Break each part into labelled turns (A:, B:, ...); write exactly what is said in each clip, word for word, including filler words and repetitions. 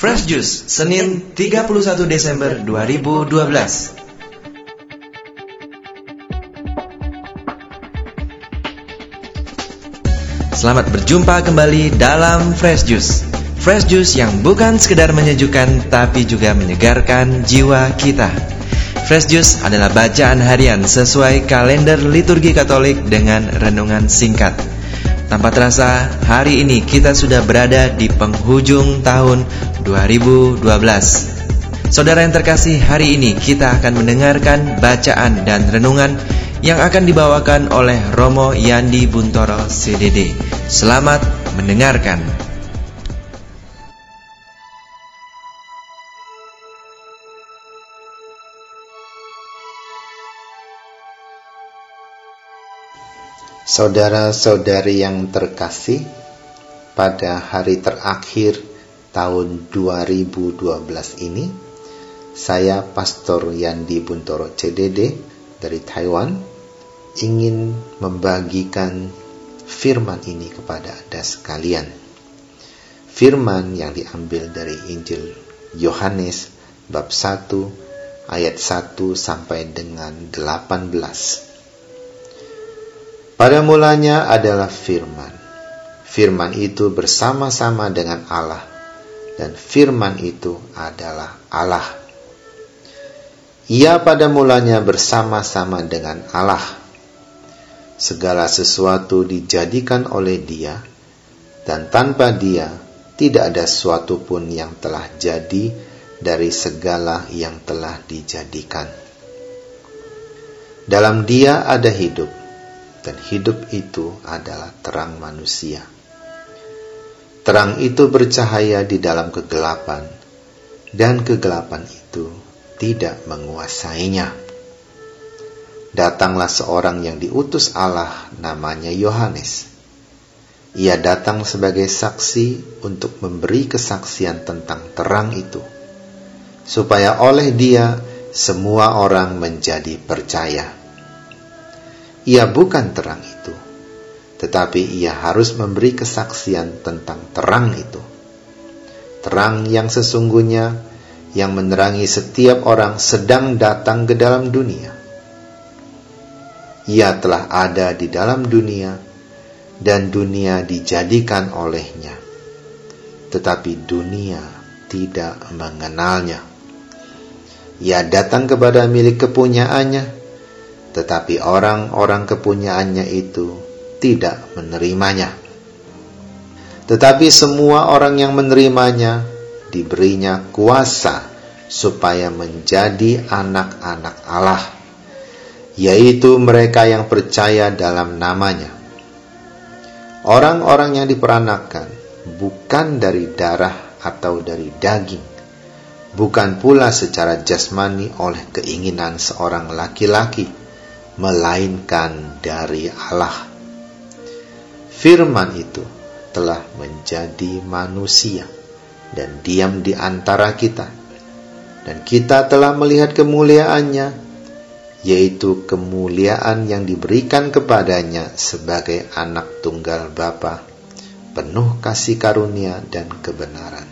A: Fresh Juice, Senin tiga puluh satu Desember dua ribu dua belas. Selamat berjumpa kembali dalam Fresh Juice. Fresh Juice yang bukan sekedar menyejukkan, tapi juga menyegarkan jiwa kita. Fresh Juice adalah bacaan harian sesuai kalender liturgi Katolik dengan renungan singkat. Tanpa terasa, hari ini kita sudah berada di penghujung tahun dua ribu dua belas. Saudara yang terkasih, hari ini kita akan mendengarkan bacaan dan renungan yang akan dibawakan oleh Romo Yandi Buntoro C D D. Selamat mendengarkan.
B: Saudara-saudari yang terkasih, pada hari terakhir tahun dua ribu dua belas ini, saya Pastor Yandi Buntoro C D D dari Taiwan ingin membagikan firman ini kepada Anda sekalian. Firman yang diambil dari Injil Yohanes bab satu ayat satu sampai dengan delapan belas. Pada mulanya adalah firman. Firman itu bersama-sama dengan Allah, dan firman itu adalah Allah. Ia pada mulanya bersama-sama dengan Allah. Segala sesuatu dijadikan oleh Dia, dan tanpa Dia tidak ada sesuatu pun yang telah jadi dari segala yang telah dijadikan. Dalam Dia ada hidup, dan hidup itu adalah terang manusia. Terang itu bercahaya di dalam kegelapan, dan kegelapan itu tidak menguasainya. Datanglah seorang yang diutus Allah, namanya Yohanes. Ia datang sebagai saksi untuk memberi kesaksian tentang terang itu, supaya oleh Dia semua orang menjadi percaya. Ia bukan terang itu, tetapi ia harus memberi kesaksian tentang terang itu. Terang yang sesungguhnya, yang menerangi setiap orang sedang datang ke dalam dunia. Ia telah ada di dalam dunia, dan dunia dijadikan olehnya, tetapi dunia tidak mengenalnya. Ia datang kepada milik kepunyaannya, tetapi orang-orang kepunyaannya itu tidak menerimanya. Tetapi semua orang yang menerimanya diberinya kuasa supaya menjadi anak-anak Allah, yaitu mereka yang percaya dalam namanya. Orang-orang yang diperanakan bukan dari darah atau dari daging, bukan pula secara jasmani oleh keinginan seorang laki-laki, melainkan dari Allah. Firman itu telah menjadi manusia dan diam di antara kita, dan kita telah melihat kemuliaannya, yaitu kemuliaan yang diberikan kepadanya sebagai anak tunggal Bapa, penuh kasih karunia dan kebenaran.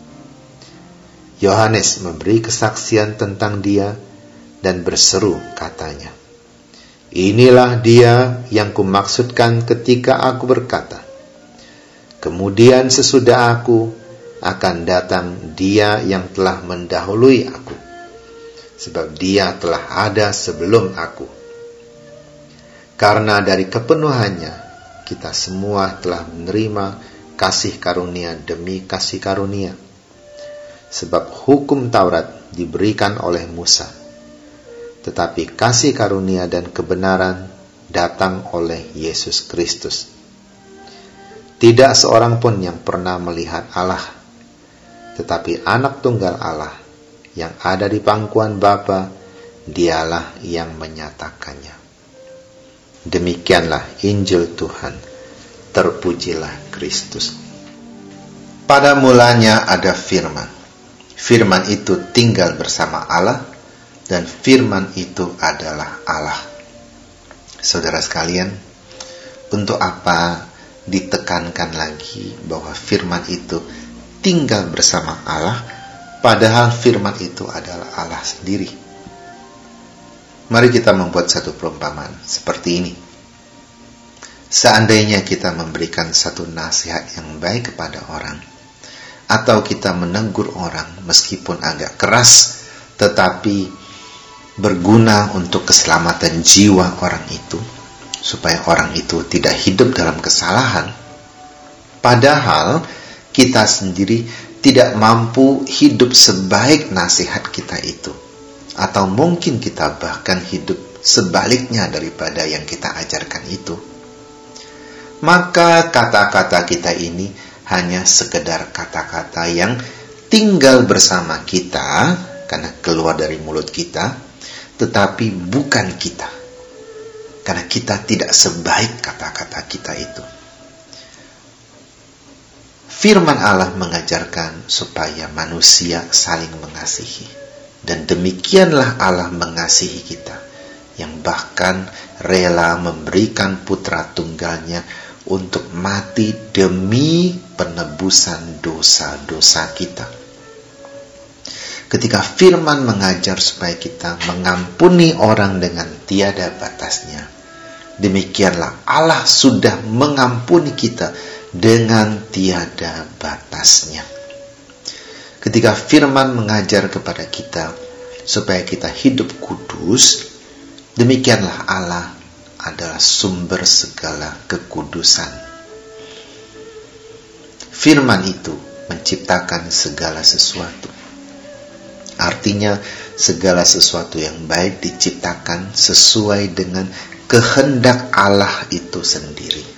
B: Yohanes memberi kesaksian tentang Dia dan berseru, katanya, "Inilah Dia yang kumaksudkan ketika aku berkata, kemudian sesudah aku akan datang Dia yang telah mendahului aku, sebab Dia telah ada sebelum aku." Karena dari kepenuhannya kita semua telah menerima kasih karunia demi kasih karunia. Sebab hukum Taurat diberikan oleh Musa, tetapi kasih karunia dan kebenaran datang oleh Yesus Kristus. Tidak seorang pun yang pernah melihat Allah, tetapi anak tunggal Allah yang ada di pangkuan Bapa, Dialah yang menyatakannya. Demikianlah Injil Tuhan. Terpujilah Kristus. Pada mulanya ada firman. Firman itu tinggal bersama Allah, dan firman itu adalah Allah. Saudara sekalian, untuk apa ditekankan lagi bahwa firman itu tinggal bersama Allah, padahal firman itu adalah Allah sendiri. Mari kita membuat satu perumpamaan seperti ini. Seandainya kita memberikan satu nasihat yang baik kepada orang, atau kita menegur orang meskipun agak keras, tetapi berguna untuk keselamatan jiwa orang itu, supaya orang itu tidak hidup dalam kesalahan, padahal kita sendiri tidak mampu hidup sebaik nasihat kita itu, atau mungkin kita bahkan hidup sebaliknya daripada yang kita ajarkan itu, maka kata-kata kita ini hanya sekedar kata-kata yang tinggal bersama kita karena keluar dari mulut kita, tetapi bukan kita, karena kita tidak sebaik kata-kata kita itu. Firman Allah mengajarkan supaya manusia saling mengasihi, dan demikianlah Allah mengasihi kita, yang bahkan rela memberikan putra tunggalnya untuk mati demi penebusan dosa-dosa kita. Ketika firman mengajar supaya kita mengampuni orang dengan tiada batasnya, demikianlah Allah sudah mengampuni kita dengan tiada batasnya. Ketika firman mengajar kepada kita supaya kita hidup kudus, demikianlah Allah adalah sumber segala kekudusan. Firman itu menciptakan segala sesuatu. Artinya segala sesuatu yang baik diciptakan sesuai dengan kehendak Allah itu sendiri.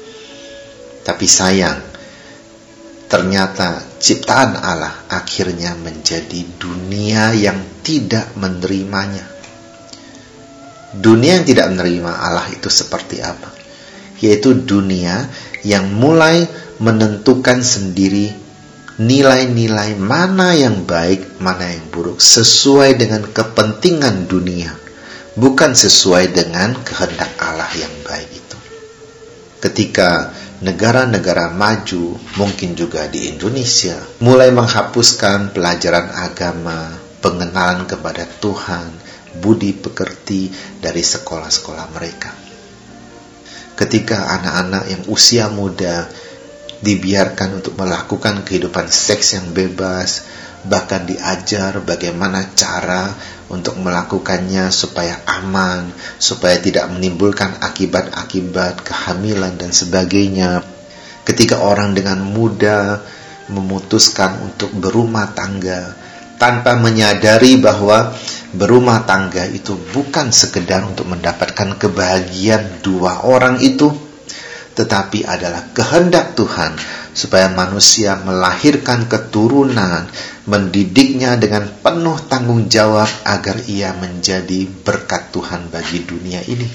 B: Tapi sayang, ternyata ciptaan Allah akhirnya menjadi dunia yang tidak menerimanya. Dunia yang tidak menerima Allah itu seperti apa? Yaitu dunia yang mulai menentukan sendiri nilai-nilai mana yang baik, mana yang buruk, sesuai dengan kepentingan dunia, bukan sesuai dengan kehendak Allah yang baik itu. Ketika negara-negara maju, mungkin juga di Indonesia, mulai menghapuskan pelajaran agama, pengenalan kepada Tuhan, budi pekerti dari sekolah-sekolah mereka. Ketika anak-anak yang usia muda dibiarkan untuk melakukan kehidupan seks yang bebas, bahkan diajar bagaimana cara untuk melakukannya supaya aman, supaya tidak menimbulkan akibat-akibat kehamilan dan sebagainya. Ketika orang dengan mudah memutuskan untuk berumah tangga tanpa menyadari bahwa berumah tangga itu bukan sekedar untuk mendapatkan kebahagiaan dua orang itu, tetapi adalah kehendak Tuhan supaya manusia melahirkan keturunan, mendidiknya dengan penuh tanggung jawab agar ia menjadi berkat Tuhan bagi dunia ini.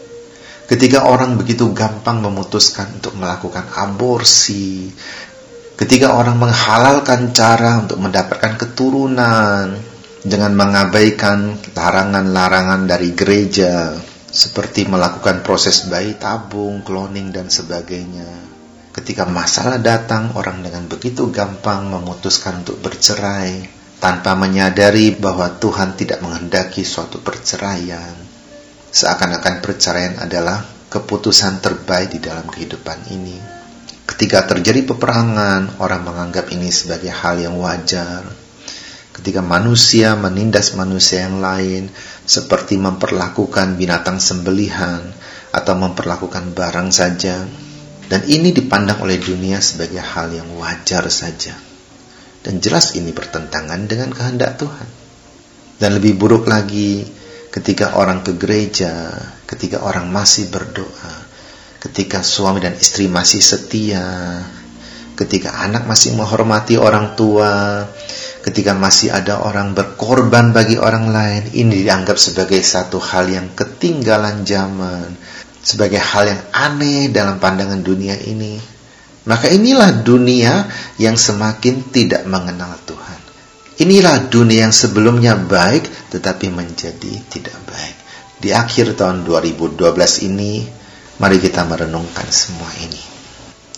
B: Ketika orang begitu gampang memutuskan untuk melakukan aborsi, ketika orang menghalalkan cara untuk mendapatkan keturunan dengan mengabaikan larangan-larangan dari gereja, seperti melakukan proses bayi tabung, cloning, dan sebagainya. Ketika masalah datang, orang dengan begitu gampang memutuskan untuk bercerai, tanpa menyadari bahwa Tuhan tidak menghendaki suatu perceraian. Seakan-akan perceraian adalah keputusan terbaik di dalam kehidupan ini. Ketika terjadi peperangan, orang menganggap ini sebagai hal yang wajar. Ketika manusia menindas manusia yang lain, seperti memperlakukan binatang sembelihan atau memperlakukan barang saja, dan ini dipandang oleh dunia sebagai hal yang wajar saja. Dan jelas ini bertentangan dengan kehendak Tuhan. Dan lebih buruk lagi, ketika orang ke gereja, ketika orang masih berdoa, ketika suami dan istri masih setia, ketika anak masih menghormati orang tua, ketika masih ada orang berkorban bagi orang lain, ini dianggap sebagai satu hal yang ketinggalan zaman, sebagai hal yang aneh dalam pandangan dunia ini. Maka inilah dunia yang semakin tidak mengenal Tuhan. Inilah dunia yang sebelumnya baik tetapi menjadi tidak baik. Di akhir tahun dua ribu dua belas ini, mari kita merenungkan semua ini.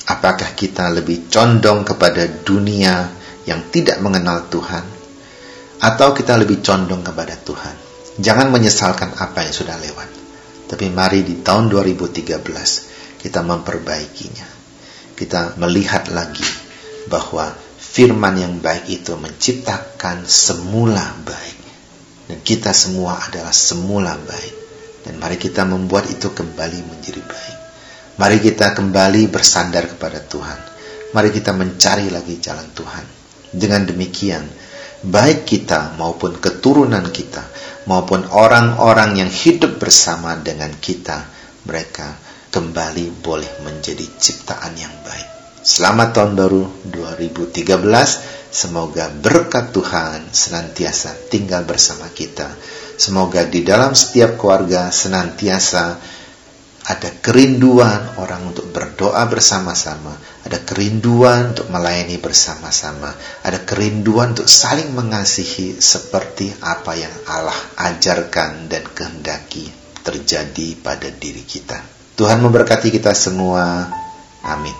B: Apakah kita lebih condong kepada dunia yang tidak mengenal Tuhan, atau kita lebih condong kepada Tuhan? Jangan menyesalkan apa yang sudah lewat, tapi mari di tahun dua ribu tiga belas kita memperbaikinya. Kita melihat lagi bahwa firman yang baik itu menciptakan semula baik, dan kita semua adalah semula baik. Dan mari kita membuat itu kembali menjadi baik. Mari kita kembali bersandar kepada Tuhan. Mari kita mencari lagi jalan Tuhan. Dengan demikian, baik kita maupun keturunan kita, maupun orang-orang yang hidup bersama dengan kita, mereka kembali boleh menjadi ciptaan yang baik. Selamat tahun baru dua ribu tiga belas. Semoga berkat Tuhan senantiasa tinggal bersama kita. Semoga di dalam setiap keluarga senantiasa ada kerinduan orang untuk berdoa bersama-sama, ada kerinduan untuk melayani bersama-sama, ada kerinduan untuk saling mengasihi seperti apa yang Allah ajarkan dan kehendaki terjadi pada diri kita. Tuhan memberkati kita semua. Amin.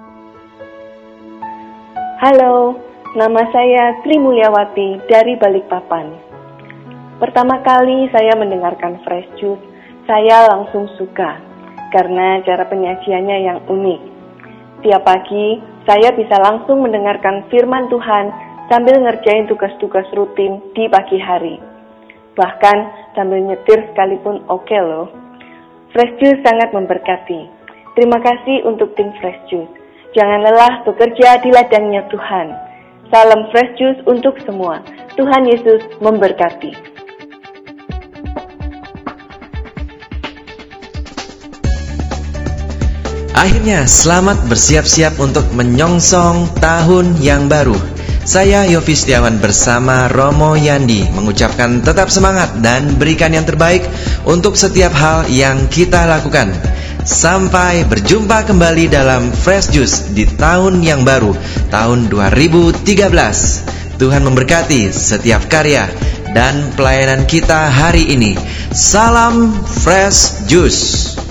C: Halo, nama saya Tri Mulyawati dari Balikpapan. Pertama kali saya mendengarkan Fresh Juice, saya langsung suka karena cara penyajiannya yang unik. Tiap pagi, saya bisa langsung mendengarkan firman Tuhan sambil ngerjain tugas-tugas rutin di pagi hari. Bahkan sambil nyetir sekalipun oke loh. Fresh Juice sangat memberkati. Terima kasih untuk tim Fresh Juice. Jangan lelah bekerja di ladangnya Tuhan. Salam Fresh Juice untuk semua. Tuhan Yesus memberkati.
A: Akhirnya selamat bersiap-siap untuk menyongsong tahun yang baru. Saya Yofi Setiawan bersama Romo Yandi mengucapkan tetap semangat dan berikan yang terbaik untuk setiap hal yang kita lakukan. Sampai berjumpa kembali dalam Fresh Juice di tahun yang baru, tahun dua ribu tiga belas. Tuhan memberkati setiap karya dan pelayanan kita hari ini. Salam Fresh Juice.